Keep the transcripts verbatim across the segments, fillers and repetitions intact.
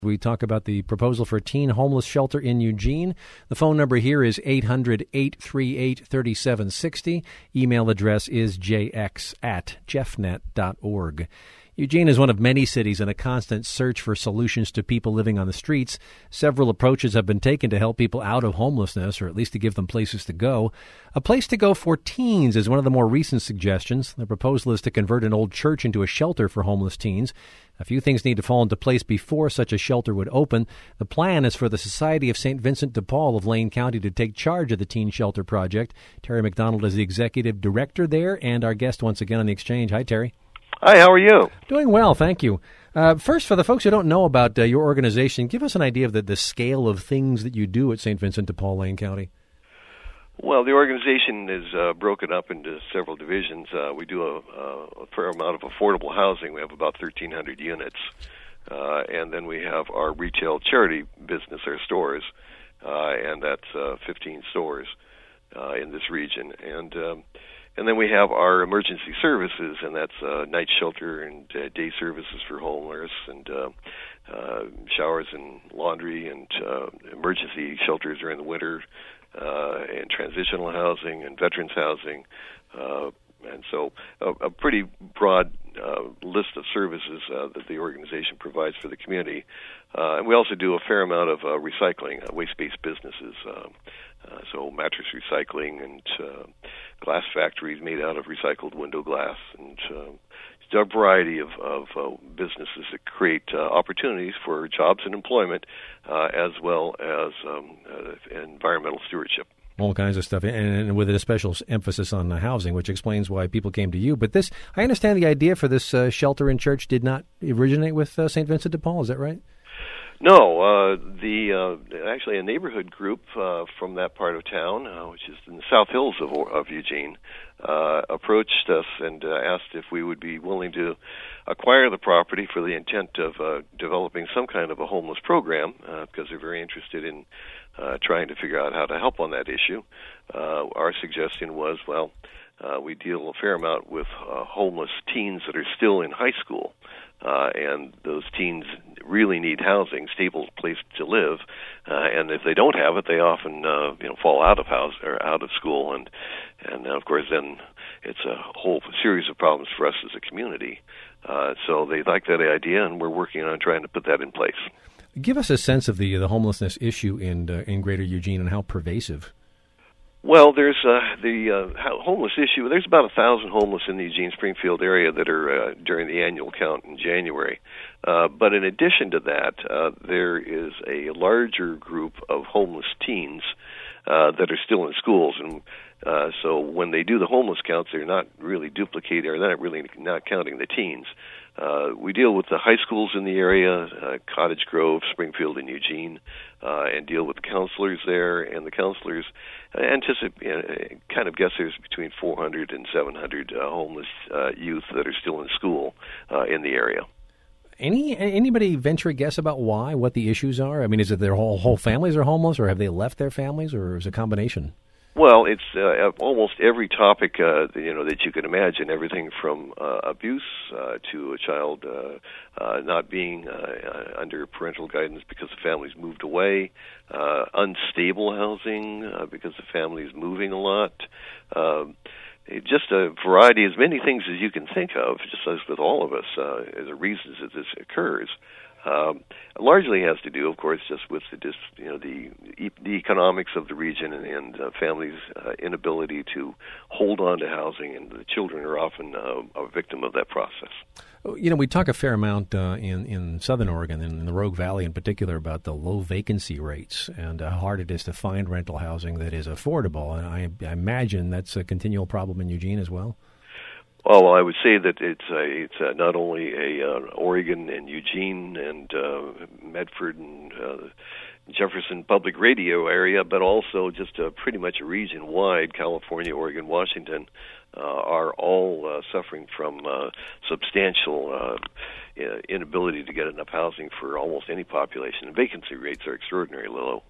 We talk about the proposal for a teen homeless shelter in Eugene. The phone number here is eight hundred, eight three eight, three seven six zero. Email address is j x at jeffnet dot org. Eugene is one of many cities in a constant search for solutions to people living on the streets. Several approaches have been taken to help people out of homelessness, or at least to give them places to go. A place to go for teens is one of the more recent suggestions. The proposal is to convert an old church into a shelter for homeless teens. A few things need to fall into place before such a shelter would open. The plan is for the Society of Saint Vincent de Paul of Lane County to take charge of the teen shelter project. Terry McDonald is the executive director there and our guest once again on the Exchange. Hi, Terry. Hi, how are you? Doing well, thank you. Uh, first, for the folks who don't know about uh, your organization, give us an idea of the, the scale of things that you do at Saint Vincent de Paul, Lane County. Well, the organization is uh, broken up into several divisions. Uh, we do a, a fair amount of affordable housing. We have about thirteen hundred units. Uh, and then we have our retail charity business, our stores, uh, and that's uh, fifteen stores uh, in this region. And um, and then we have our emergency services, and that's uh, night shelter and uh, day services for homeless, and uh, uh, showers and laundry, and uh, emergency shelters during the winter, uh, and transitional housing and veterans housing. Uh, and so a, a pretty broad uh, list of services uh, that the organization provides for the community. Uh, and we also do a fair amount of uh, recycling, uh, waste-based businesses, uh, uh, so mattress recycling and uh, glass factories made out of recycled window glass, and uh, a variety of, of uh, businesses that create uh, opportunities for jobs and employment, uh, as well as um, uh, environmental stewardship. All kinds of stuff, and, and with a special emphasis on uh, housing, which explains why people came to you. But this, I understand the idea for this uh, shelter in church did not originate with uh, Saint Vincent de Paul. Is that right? No, uh, the uh, actually a neighborhood group uh, from that part of town, uh, which is in the South Hills of, of Eugene, uh, approached us and uh, asked if we would be willing to acquire the property for the intent of uh, developing some kind of a homeless program, uh, because they're very interested in uh, trying to figure out how to help on that issue. Uh, our suggestion was, well, uh, we deal a fair amount with uh, homeless teens that are still in high school. Uh, and those teens really need housing, stable place to live, uh, and if they don't have it, they often uh, you know fall out of house or out of school, and and of course then it's a whole series of problems for us as a community. Uh, so they like that idea, and we're working on trying to put that in place. Give us a sense of the the homelessness issue in uh, in Greater Eugene and how pervasive. Well, there's uh, the uh, homeless issue. There's about a thousand homeless in the Eugene-Springfield area that are uh, during the annual count in January. Uh, but in addition to that, uh, there is a larger group of homeless teens uh, that are still in schools. And uh, so when they do the homeless counts, they're not really duplicating, or they're not really not counting the teens. Uh, we deal with the high schools in the area, uh, Cottage Grove, Springfield, and Eugene, uh, and deal with the counselors there. And the counselors uh, anticipate, uh, kind of guess there's between four hundred and seven hundred uh, homeless uh, youth that are still in school uh, in the area. Any anybody venture a guess about why, what the issues are? I mean, is it their whole whole families are homeless, or have they left their families, or is it a combination? Well, it's uh, almost every topic uh, you know that you can imagine. Everything from uh, abuse uh, to a child uh, uh, not being uh, under parental guidance because the family's moved away, uh, unstable housing uh, because the family's moving a lot. Um, just a variety, as many things as you can think of, just as with all of us, uh, as the reasons that this occurs. Um, largely has to do, of course, just with the just, you know the the economics of the region and, and uh, families' uh, inability to hold on to housing, and the children are often uh, a victim of that process. You know, we talk a fair amount uh, in in Southern Oregon and in the Rogue Valley in particular about the low vacancy rates and how hard it is to find rental housing that is affordable. And I, I imagine that's a continual problem in Eugene as well. Oh, well, I would say that it's a, it's a, not only a uh, Oregon and Eugene and uh, Medford and uh, Jefferson Public Radio area, but also just a, pretty much a region-wide, California, Oregon, Washington, uh, are all uh, suffering from uh, substantial uh, inability to get enough housing for almost any population. And vacancy rates are extraordinarily low.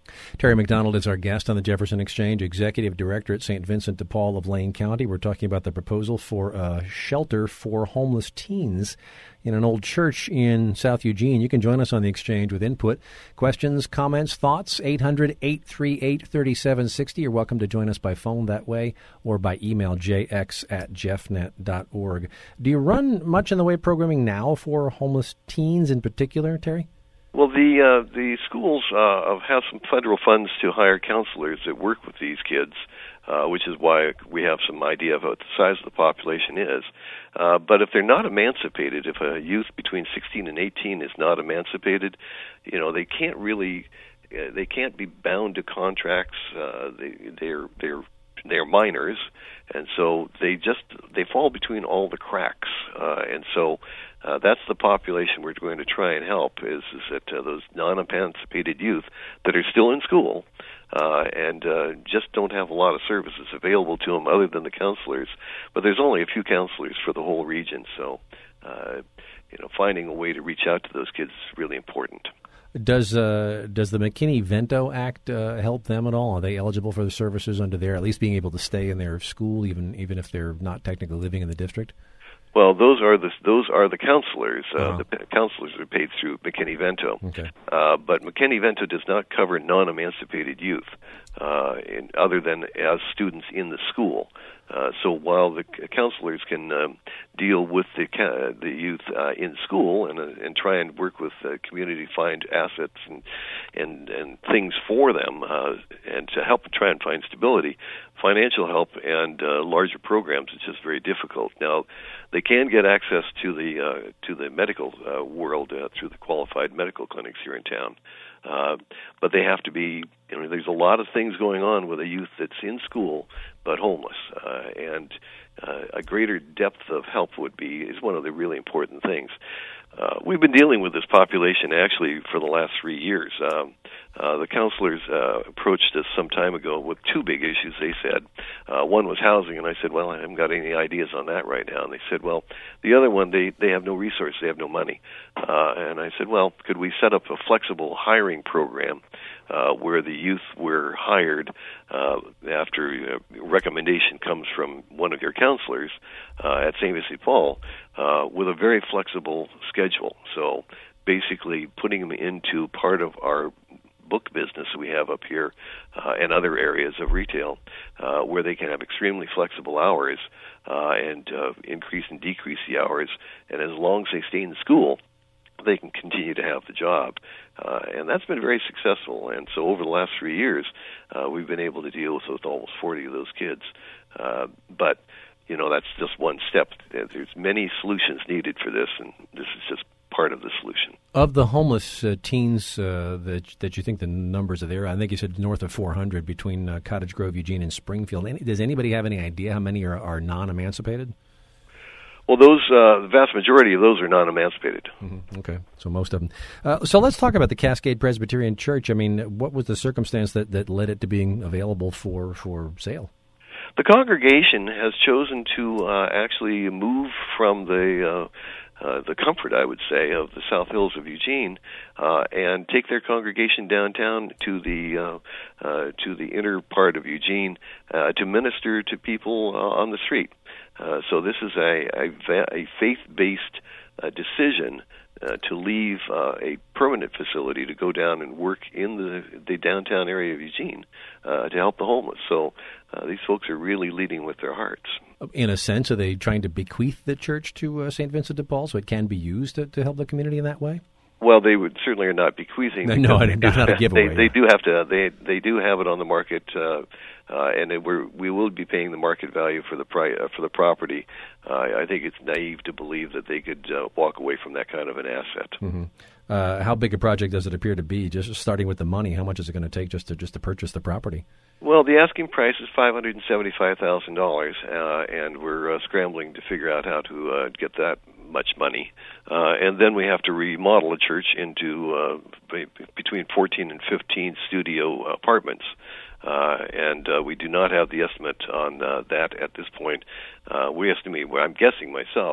Terry McDonald is our guest on the Jefferson Exchange, Executive Director at Saint Vincent de Paul of Lane County. We're talking about the proposal for a shelter for homeless teens in an old church in South Eugene. You can join us on the Exchange with input, questions, comments, thoughts, eight hundred, eight three eight, three seven six zero. You're welcome to join us by phone that way or by email, j x at jeffnet dot org. Do you run much in the way of programming now for homeless teens in particular, Terry? Well, the uh, the schools uh, have some federal funds to hire counselors that work with these kids, uh, which is why we have some idea of what the size of the population is. Uh, but if they're not emancipated, if a youth between sixteen and eighteen is not emancipated, you know, they can't really, uh, they can't be bound to contracts. Uh, they, they're they're they're minors, and so they just they fall between all the cracks, uh, and so. Uh, that's the population we're going to try and help, is, is that uh, those non-emancipated youth that are still in school uh, and uh, just don't have a lot of services available to them other than the counselors. But there's only a few counselors for the whole region, so uh, you know, finding a way to reach out to those kids is really important. Does uh, does the McKinney-Vento Act uh, help them at all? Are they eligible for the services under there, at least being able to stay in their school, even even if they're not technically living in the district? Well, those are the those are the counselors. Uh, uh-huh. The counselors are paid through McKinney-Vento, okay. uh, but McKinney-Vento does not cover non-emancipated youth, uh, in, other than as students in the school. Uh, so while the counselors can um, deal with the uh, the youth uh, in school and uh, and try and work with the community to find assets and and and things for them uh, and to help try and find stability, financial help and uh, larger programs is just very difficult. Now, they can get access to the uh, to the medical uh, world uh, through the qualified medical clinics here in town. Uh, but they have to be, you know, there's a lot of things going on with a youth that's in school but homeless. Uh, and uh, a greater depth of help would be, is one of the really important things. Uh, we've been dealing with this population actually for the last three years. Um, uh, the counselors uh, approached us some time ago with two big issues, they said. Uh, one was housing, and I said, well, I haven't got any ideas on that right now. And they said, well, the other one, they, they have no resources, they have no money. Uh, and I said, well, could we set up a flexible hiring program uh, where the youth were hired uh, after a recommendation comes from one of your counselors uh, at Saint Vincent de Paul uh, with a very flexible schedule. So basically putting them into part of our book business we have up here uh, and other areas of retail uh, where they can have extremely flexible hours uh, and uh, increase and decrease the hours. And as long as they stay in school, they can continue to have the job. Uh, and that's been very successful. And so over the last three years, uh, we've been able to deal with, with almost forty of those kids. Uh, but, you know, that's just one step. There's many solutions needed for this, and this is just part of the solution. Of the homeless uh, teens uh, that that you think the numbers are there, I think you said north of four hundred between uh, Cottage Grove, Eugene, and Springfield. Any, does anybody have any idea how many are, are non-emancipated? Well, those uh, the vast majority of those are non-emancipated. Mm-hmm. Okay, so most of them. Uh, so let's talk about the Cascade Presbyterian Church. I mean, what was the circumstance that, that led it to being available for, for sale? The congregation has chosen to uh, actually move from the uh, uh, the comfort, I would say, of the South Hills of Eugene, uh, and take their congregation downtown to the uh, uh, to the inner part of Eugene uh, to minister to people uh, on the street. Uh, so this is a, a, a faith-based uh, decision uh, to leave uh, a permanent facility to go down and work in the, the downtown area of Eugene uh, to help the homeless. So uh, these folks are really leading with their hearts. In a sense, are they trying to bequeath the church to uh, Saint Vincent de Paul so it can be used to, to help the community in that way? Well, they would certainly are not bequeathing. No, no, it's not a giveaway. They, they do have to. They they do have it on the market, uh, uh, and it, we're, we will be paying the market value for the pri- uh, for the property. Uh, I think it's naive to believe that they could uh, walk away from that kind of an asset. Mm-hmm. Uh, how big a project does it appear to be? Just starting with the money, how much is it going to take just to just to purchase the property? Well, the asking price is five hundred and seventy-five thousand dollars, uh, and we're uh, scrambling to figure out how to uh, get that much money. Uh, and then we have to remodel a church into uh, b- between fourteen and fifteen studio apartments. Uh, and uh, we do not have the estimate on uh, that at this point. Uh, we estimate, well, I'm guessing myself,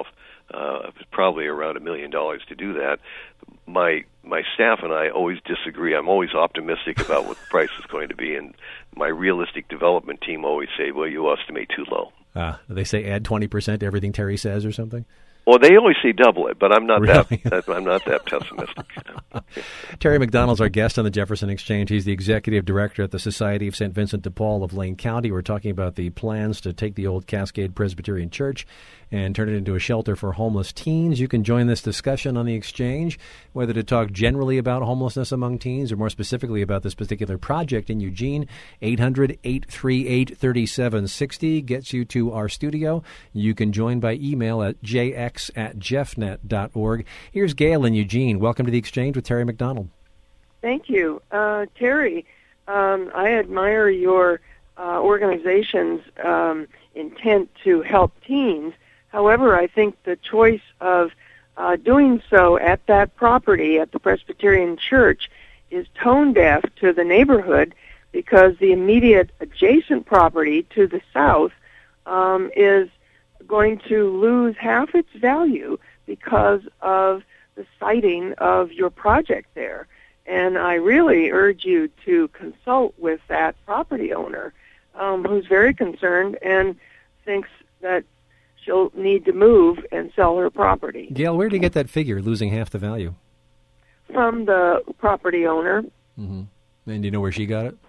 uh, probably around a million dollars to do that. My my staff and I always disagree. I'm always optimistic about what the price is going to be, and my realistic development team always say, well, you estimate too low. Uh, they say add twenty percent to everything Terry says or something? Well, they always say double it, but I'm not really? that I'm not that pessimistic. Terry McDonald's our guest on the Jefferson Exchange. He's the executive director at the Society of Saint Vincent de Paul of Lane County. We're talking about the plans to take the old Cascade Presbyterian Church and turn it into a shelter for homeless teens. You can join this discussion on the Exchange, whether to talk generally about homelessness among teens or more specifically about this particular project in Eugene. eight hundred, eight three eight, three seven six zero gets you to our studio. You can join by email at j x at jeffnet dot org. Here's Gail in Eugene. Welcome to the Exchange with Terry McDonald. Thank you. Uh, Terry, um, I admire your uh, organization's um, intent to help teens. However, I think the choice of uh, doing so at that property, at the Presbyterian Church, is tone deaf to the neighborhood because the immediate adjacent property to the south um, is going to lose half its value because of the siting of your project there. And I really urge you to consult with that property owner um, who's very concerned and thinks that she'll need to move and sell her property. Gail, where did you get that figure, losing half the value? From the property owner. Mm-hmm. And do you know where she got it?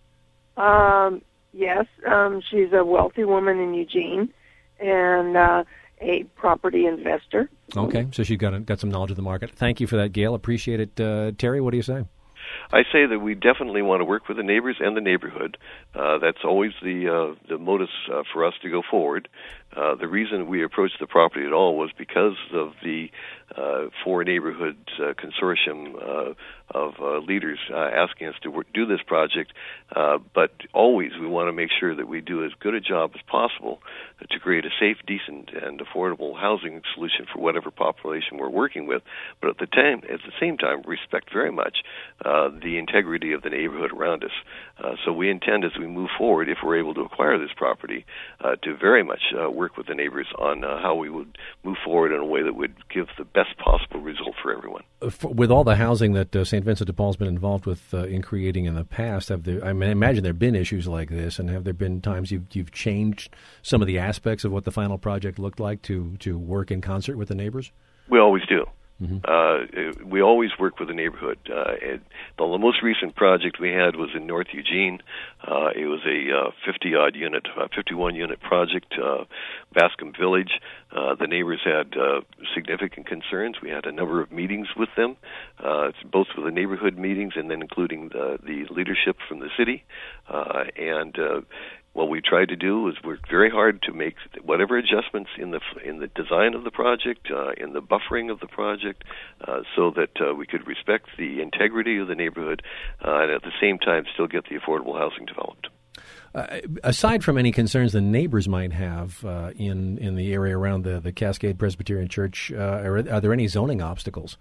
Um, yes, um, she's a wealthy woman in Eugene and uh, a property investor. Okay, so she got got some knowledge of the market. Thank you for that, Gail. Appreciate it. Uh, Terry, what do you say? I say that we definitely want to work with the neighbors and the neighborhood. Uh, that's always the uh, the modus uh, for us to go forward. Uh, the reason we approached the property at all was because of the uh, four neighborhoods uh, consortium uh, of uh, leaders uh, asking us to work, do this project. Uh, but always we want to make sure that we do as good a job as possible to create a safe, decent, and affordable housing solution for whatever population we're working with. But at the time, at the same time, respect very much uh, the integrity of the neighborhood around us. Uh, so we intend, as we move forward, if we're able to acquire this property, uh, to very much uh, work with the neighbors on uh, how we would move forward in a way that would give the best possible result for everyone. For, with all the housing that uh, Saint Vincent de Paul's been involved with uh, in creating in the past, have there, I mean, I imagine there have been issues like this, and have there been times you've, you've changed some of the aspects of what the final project looked like to, to work in concert with the neighbors? We always do. Mm-hmm. Uh, we always work with the neighborhood. Uh, it, the most recent project we had was in North Eugene. Uh, it was a uh, fifty-odd unit, uh, fifty-one unit project, uh, Bascom Village. Uh, the neighbors had uh, significant concerns. We had a number of meetings with them, uh, both with the neighborhood meetings and then including the, the leadership from the city. Uh, and uh, what we tried to do was work very hard to make whatever adjustments in the in the design of the project, uh, in the buffering of the project, uh, so that uh, we could respect the integrity of the neighborhood uh, and at the same time still get the affordable housing developed. Uh, aside from any concerns the neighbors might have uh, in in the area around the, the Cascade Presbyterian Church, uh, are, are there any zoning obstacles?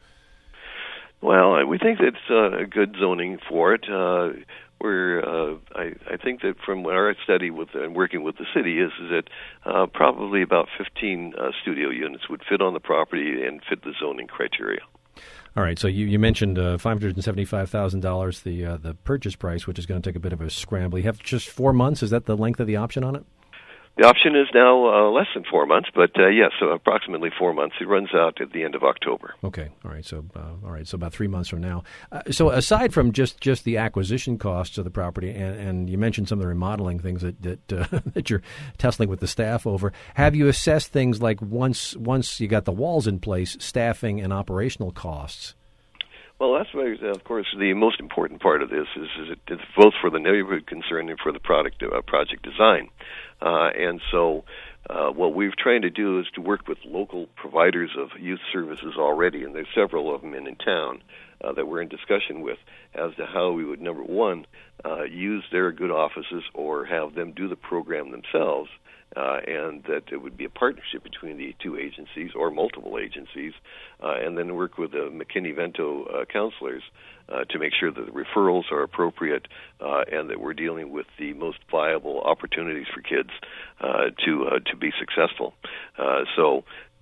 Well, we think it's uh, a good zoning for it. Uh, We're, uh, I, I think that from our study with and working with the city is, is that uh, probably about fifteen uh, studio units would fit on the property and fit the zoning criteria. All right. So you, you mentioned uh, five hundred seventy-five thousand dollars, the uh, the purchase price, which is going to take a bit of a scramble. You have just four months. Is that the length of the option on it? The option is now uh, less than four months, but uh, yes, so approximately four months. It runs out at the end of October. Okay, all right. So, uh, all right. So about three months from now. Uh, so, aside from just, just the acquisition costs of the property, and, and you mentioned some of the remodeling things that that, uh, that you're tussling with the staff over, have you assessed things like once once you got the walls in place, staffing and operational costs? Well, that's why, of course, the most important part of this is, is it, it's both for the neighborhood concern and for the product uh, project design. Uh, and so uh, what we've tried to do is to work with local providers of youth services already, and there's several of them in, in town uh, that we're in discussion with as to how we would, number one, uh, use their good offices or have them do the program themselves. Uh, and that it would be a partnership between the two agencies or multiple agencies, uh, and then work with the McKinney-Vento uh, counselors uh, to make sure that the referrals are appropriate uh, and that we're dealing with the most viable opportunities for kids uh, to uh, to be successful. Uh, so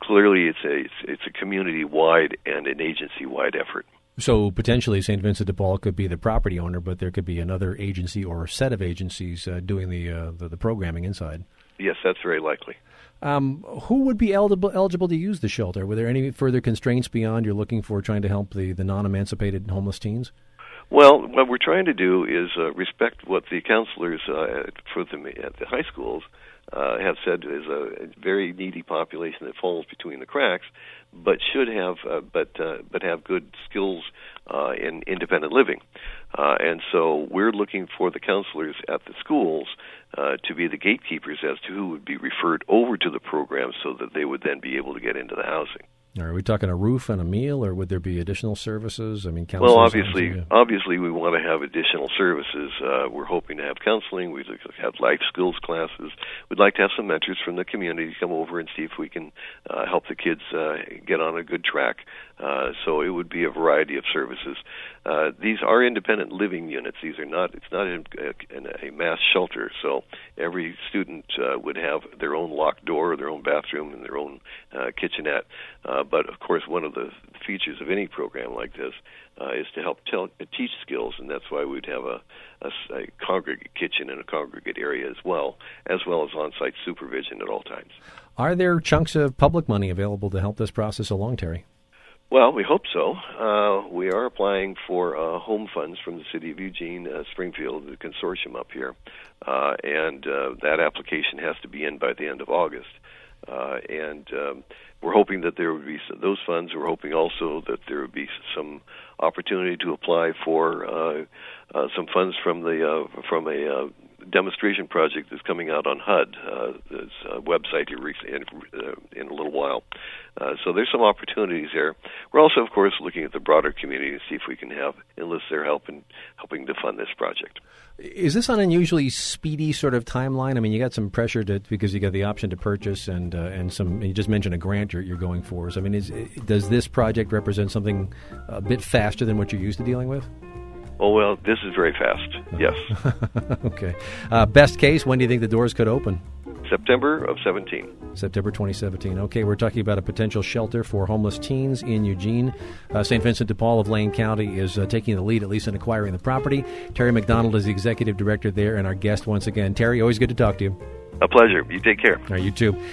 clearly it's a it's, it's a community-wide and an agency-wide effort. So potentially Saint Vincent de Paul could be the property owner, but there could be another agency or a set of agencies uh, doing the, uh, the the programming inside. Yes, that's very likely. Um, who would be eligible eligible to use the shelter? Were there any further constraints beyond you're looking for trying to help the, the non-emancipated homeless teens? Well, what we're trying to do is uh, respect what the counselors uh, for the, at the high schools uh, have said is a very needy population that falls between the cracks, but should have uh, but uh, but have good skills uh, in independent living. Uh, and so we're looking for the counselors at the schools uh, to be the gatekeepers as to who would be referred over to the program so that they would then be able to get into the housing. Are we talking a roof and a meal, or would there be additional services? I mean, counselors. Well, obviously, yeah. obviously, we want to have additional services. Uh, we're hoping to have counseling. We'd like to have life skills classes. We'd like to have some mentors from the community come over and see if we can uh, help the kids uh, get on a good track. Uh, so it would be a variety of services. Uh, these are independent living units. These are not. It's not in, in a mass shelter. So every student uh, would have their own locked door, their own bathroom, and their own uh, kitchenette. Uh, but of course, one of the features of any program like this uh, is to help tell, teach skills, and that's why we'd have a, a, a congregate kitchen and a congregate area as well, as well as on-site supervision at all times. Are there chunks of public money available to help this process along, Terry? Well, we hope so. Uh, we are applying for uh, home funds from the City of Eugene, uh, Springfield, the consortium up here, uh, and uh, that application has to be in by the end of August. Uh, and um, we're hoping that there would be some, those funds. We're hoping also that there would be some opportunity to apply for uh, uh, some funds from the uh, from a uh, demonstration project that's coming out on H U D, uh, this uh, website here in, uh, in a little while. Uh, so there's some opportunities there. We're also, of course, looking at the broader community to see if we can have enlist their help in helping to fund this project. Is this an unusually speedy sort of timeline? I mean, you got some pressure to because you got the option to purchase and uh, and some. And you just mentioned a grant you're, you're going for. So, I mean, is, does this project represent something a bit faster than what you're used to dealing with? Oh, well, this is very fast, yes. Okay. Uh, best case, when do you think the doors could open? September of seventeen. September twenty seventeen. Okay, we're talking about a potential shelter for homeless teens in Eugene. Uh, Saint Vincent de Paul of Lane County is uh, taking the lead, at least in acquiring the property. Terry McDonald is the executive director there and our guest once again. Terry, always good to talk to you. A pleasure. You take care. All right, you too.